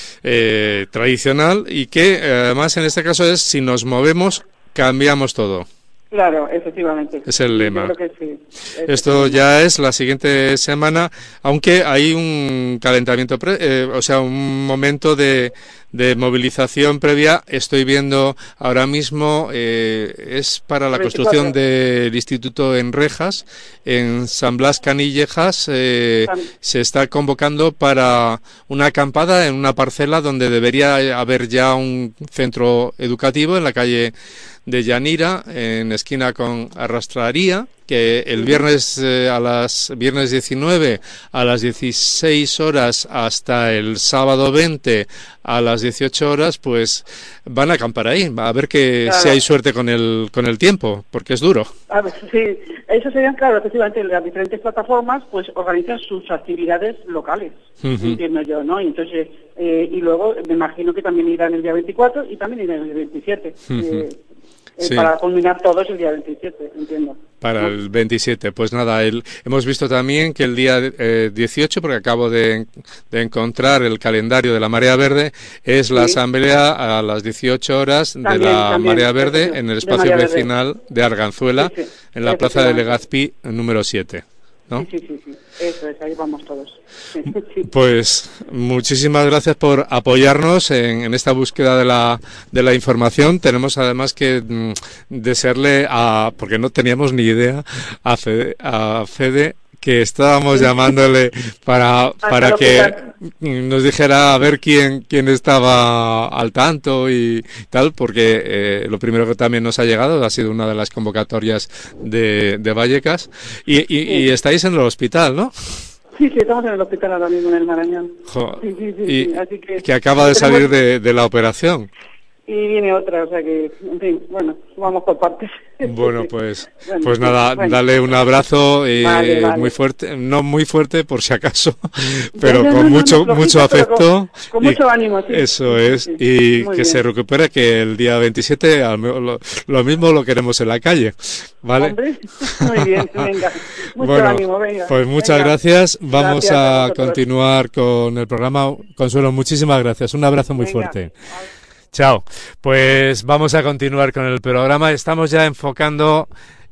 eh, tradicional y que además en este caso es si nos movemos cambiamos todo. Claro, efectivamente. Es el lema. Yo creo que sí. Es Esto ya es la siguiente semana, aunque hay un calentamiento, pre, eh, o sea, un momento de, de movilización previa. Estoy viendo ahora mismo, eh, es para la construcción del Instituto en Rejas, en San Blas Canillejas, eh, se está convocando para una acampada en una parcela donde debería haber ya un centro educativo en la calle de Llanira, en esquina con Arrastraría, que el viernes eh, a las viernes diecinueve a las dieciséis horas hasta el sábado veinte a las dieciocho horas, pues van a acampar ahí, a ver que claro. si hay suerte con el con el tiempo, porque es duro. A ver, sí, eso serían, claro, efectivamente, las diferentes plataformas pues organizan sus actividades locales, uh-huh. entiendo yo, ¿no? Entonces, eh, y luego me imagino que también irán el día veinticuatro y también irán el veintisiete. Uh-huh. eh, Sí. Para culminar todos el día veintisiete, entiendo. Para ¿no? el veintisiete, pues nada, el, hemos visto también que el día eh, dieciocho, porque acabo de, de encontrar el calendario de la Marea Verde, es sí. la asamblea a las dieciocho horas también, de la también, Marea Verde en el espacio vecinal Verde. de Arganzuela, sí, sí. en la plaza de Legazpi número siete. ¿No? Sí, sí, sí, sí, eso es, ahí vamos todos. Sí, sí. Pues muchísimas gracias por apoyarnos en, en esta búsqueda de la, de la información. Tenemos además que mm, desearle a, porque no teníamos ni idea, a Fede, a Fede que estábamos llamándole para para que nos dijera a ver quién quién estaba al tanto y tal, porque eh, lo primero que también nos ha llegado ha sido una de las convocatorias de, de Vallecas y, y, sí. y estáis en el hospital, ¿no? Sí, sí, estamos en el hospital ahora mismo en el Marañón. Jo, sí, sí, sí, y sí. Así que, que acaba de salir de, de la operación. Y viene otra, o sea que, en fin, bueno, vamos por partes. Bueno, pues bueno, pues nada, bueno. Dale un abrazo y vale, vale. muy fuerte, no muy fuerte por si acaso, pero no, no, con no, mucho no, mucho afecto. Con, con mucho ánimo, sí. Eso es, sí, sí. y muy que bien. Se recupere, que el día veintisiete lo, lo mismo lo queremos en la calle, ¿vale? Hombre, muy bien, venga, mucho bueno, ánimo, venga. Pues muchas venga. gracias, vamos gracias a, a continuar con el programa. Consuelo, muchísimas gracias, un abrazo muy venga. fuerte. Chao. Pues vamos a continuar con el programa. Estamos ya enfocando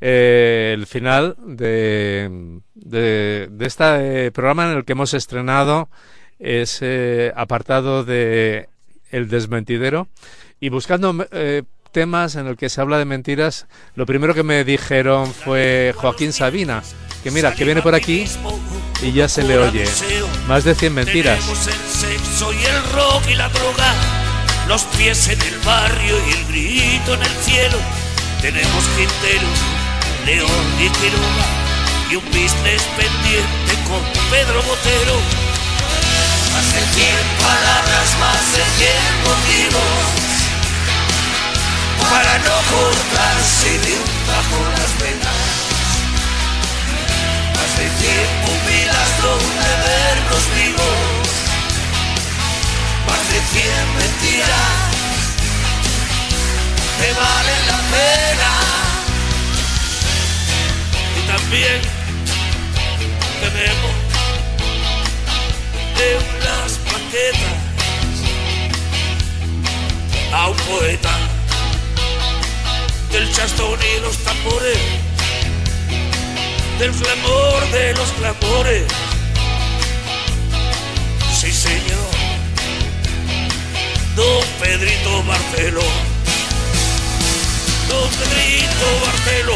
eh, el final de, de, de este programa en el que hemos estrenado ese apartado de El Desmentidero y buscando eh, temas en el que se habla de mentiras. Lo primero que me dijeron fue Joaquín Sabina, que mira, que viene por aquí y ya se le oye. Más de cien mentiras. Tenemos el sexo y el rock y la droga, los pies en el barrio y el grito en el cielo. Tenemos Quintero, León y Quiroga y un business pendiente con Pedro Botero. Más de cien palabras, más de cien motivos para no cortarse de un tajo las venas. Más de cien pupilas donde vernos vivos. Más de cien mentiras que valen la pena. Y también tenemos en las maquetas a un poeta del chastón y los tambores, del clamor de los clamores. Sí, señor, don Pedrito Barceló, don Pedrito Barceló.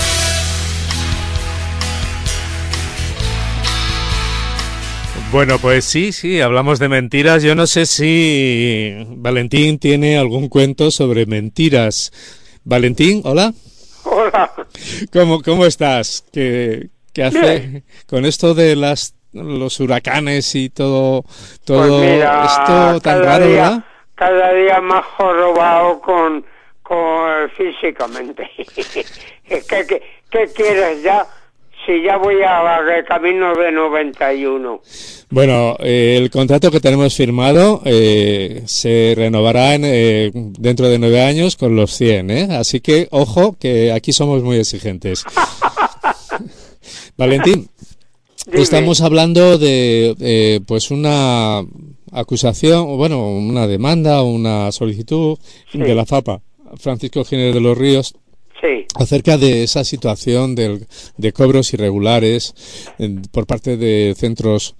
Bueno, pues sí, sí, hablamos de mentiras. Yo no sé si Valentín tiene algún cuento sobre mentiras. Valentín, hola. Hola. ¿Cómo, cómo estás? ¿Qué, qué hace Bien. Con esto de las los huracanes y todo, todo pues mira, esto tan raro, día, ¿verdad? Cada día más jorobado con, con físicamente. ¿Qué, qué, ¿Qué quieres ya? Si ya voy a el camino de noventa y uno. Bueno, eh, el contrato que tenemos firmado eh, se renovará en, eh, dentro de nueve años con los cien, ¿eh? Así que, ojo, que aquí somos muy exigentes. Valentín, Dime. Estamos hablando de eh, pues una acusación, bueno, una demanda, una solicitud sí. de la FAPA, Francisco Jiménez de los Ríos, sí. acerca de esa situación del, de cobros irregulares eh, por parte de centros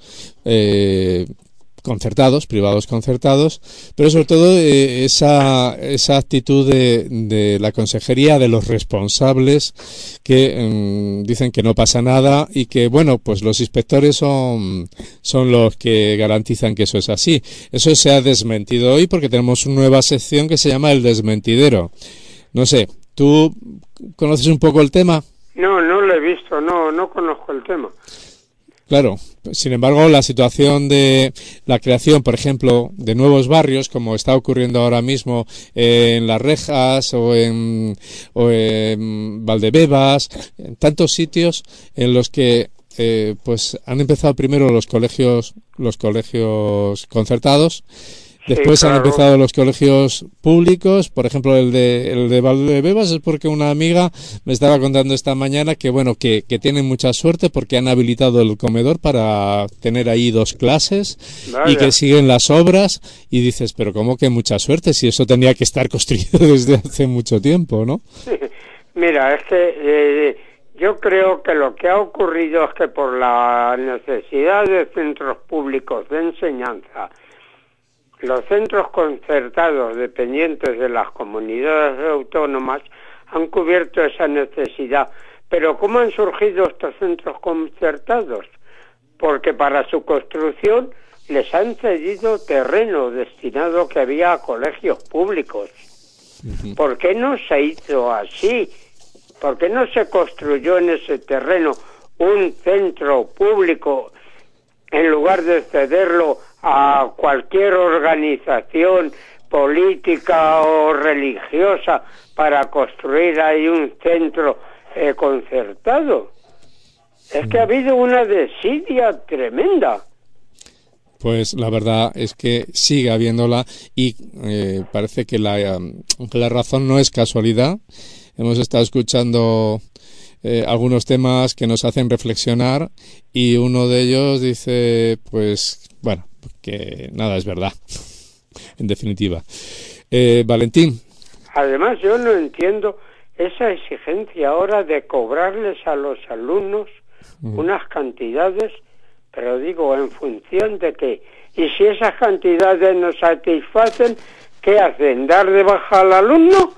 eh, concertados, privados concertados, pero sobre todo eh, esa esa actitud de, de la consejería, de los responsables que eh, dicen que no pasa nada y que, bueno, pues los inspectores son, son los que garantizan que eso es así. Eso se ha desmentido hoy porque tenemos una nueva sección que se llama El Desmentidero. No sé, ¿tú conoces un poco el tema? No, no lo he visto, no, no conozco el tema. Claro, sin embargo, la situación de la creación, por ejemplo, de nuevos barrios, como está ocurriendo ahora mismo en Las Rejas o en, o en Valdebebas, en tantos sitios en los que eh, pues han empezado primero los colegios, los colegios concertados. Después sí, claro. Han empezado los colegios públicos, por ejemplo el de el de Valdebebas es porque una amiga me estaba contando esta mañana que bueno que, que tienen mucha suerte porque han habilitado el comedor para tener ahí dos clases Vaya. Y que siguen las obras y dices, pero ¿cómo que mucha suerte? Si eso tenía que estar construido desde hace mucho tiempo, ¿no? Sí. Mira, es que eh, yo creo que lo que ha ocurrido es que por la necesidad de centros públicos de enseñanza, los centros concertados dependientes de las comunidades autónomas han cubierto esa necesidad. Pero ¿cómo han surgido estos centros concertados? Porque para su construcción les han cedido terreno destinado que había a colegios públicos. ¿Por qué no se hizo así? ¿Por qué no se construyó en ese terreno un centro público en lugar de cederlo a cualquier organización política o religiosa para construir ahí un centro eh, concertado? Es que ha habido una desidia tremenda. Pues la verdad es que sigue habiéndola y eh, parece que la, um, la razón no es casualidad. Hemos estado escuchando eh, algunos temas que nos hacen reflexionar y uno de ellos dice, pues, bueno, que nada es verdad, en definitiva. Eh, Valentín. Además, yo no entiendo esa exigencia ahora de cobrarles a los alumnos mm. unas cantidades, pero digo, ¿en función de qué? Y si esas cantidades no satisfacen, ¿qué hacen? ¿Dar de baja al alumno?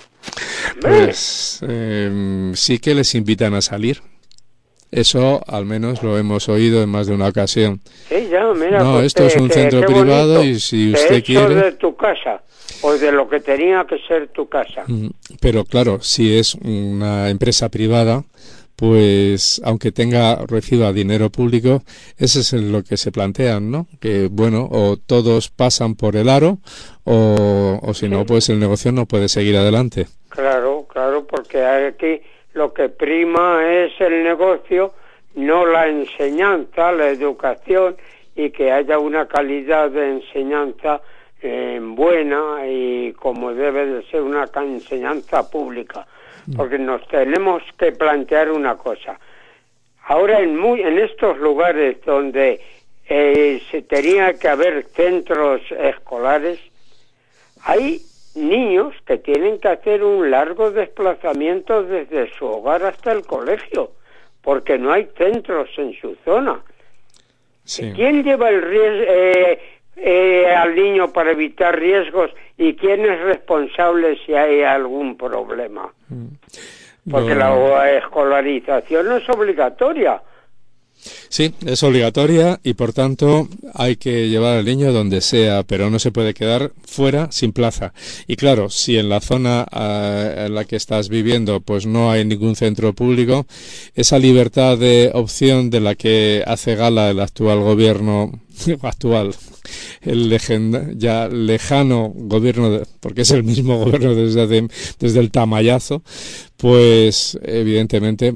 Pues eh, sí que les invitan a salir. Eso al menos lo hemos oído en más de una ocasión. Sí, ya, mira. No, pues esto es un que, centro privado bonito. Y si Te usted echo quiere... de tu casa, o de lo que tenía que ser tu casa. Pero claro, si es una empresa privada, pues aunque tenga, reciba dinero público, ese es lo que se plantean, ¿no? Que bueno, o todos pasan por el aro, o, o si sí. no, pues el negocio no puede seguir adelante. Claro, claro, porque aquí lo que prima es el negocio, no la enseñanza, la educación, y que haya una calidad de enseñanza eh, buena y como debe de ser una enseñanza pública. Porque nos tenemos que plantear una cosa. Ahora en muy en estos lugares donde eh, se tenía que haber centros escolares, hay niños que tienen que hacer un largo desplazamiento desde su hogar hasta el colegio, porque no hay centros en su zona. Sí. ¿Quién lleva el riesgo eh, eh, al niño para evitar riesgos y quién es responsable si hay algún problema? Porque Bueno. la escolarización no es obligatoria. Sí, es obligatoria y por tanto hay que llevar al niño donde sea, pero no se puede quedar fuera sin plaza. Y claro, si en la zona uh, en la que estás viviendo pues no hay ningún centro público, esa libertad de opción de la que hace gala el actual gobierno actual, el legenda, ya lejano gobierno, de, porque es el mismo gobierno desde, hace, desde el tamallazo, pues evidentemente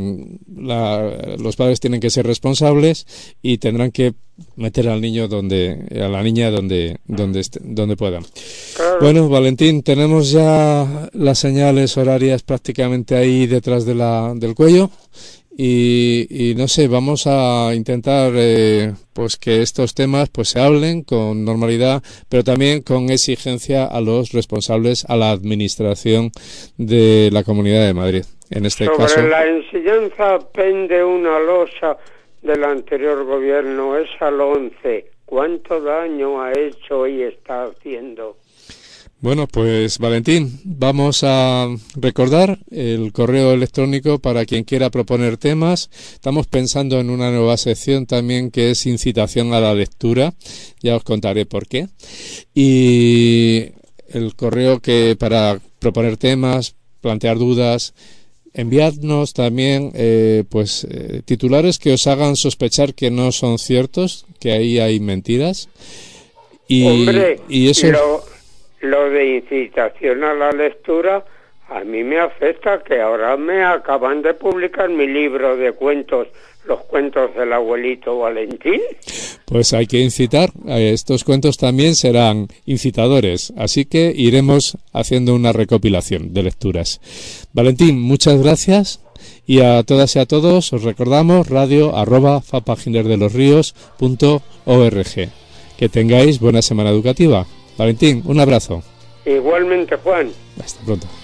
la, los padres tienen que ser responsables y tendrán que meter al niño donde, a la niña donde, donde, est- donde puedan. Claro. Bueno, Valentín, tenemos ya las señales horarias prácticamente ahí detrás de la, del cuello. Y, y no sé, vamos a intentar eh, pues que estos temas pues se hablen con normalidad, pero también con exigencia a los responsables, a la administración de la Comunidad de Madrid. En este Sobre caso, la enseñanza pende una losa del anterior gobierno, esa LOMCE. ¿Cuánto daño ha hecho y está haciendo? Bueno, pues Valentín, vamos a recordar el correo electrónico para quien quiera proponer temas. Estamos pensando en una nueva sección también que es incitación a la lectura. Ya os contaré por qué. Y el correo que para proponer temas, plantear dudas, enviadnos también eh, pues eh, titulares que os hagan sospechar que no son ciertos, que ahí hay mentiras. Y, Hombre, y eso... Lo... Lo de incitación a la lectura a mí me afecta, que ahora me acaban de publicar mi libro de cuentos, los cuentos del abuelito Valentín. Pues hay que incitar, estos cuentos también serán incitadores, así que iremos haciendo una recopilación de lecturas. Valentín, muchas gracias. Y a todas y a todos os recordamos radio arroba fapaginerdelosríos.org. Que tengáis buena semana educativa. Valentín, un abrazo. Igualmente, Juan. Hasta pronto.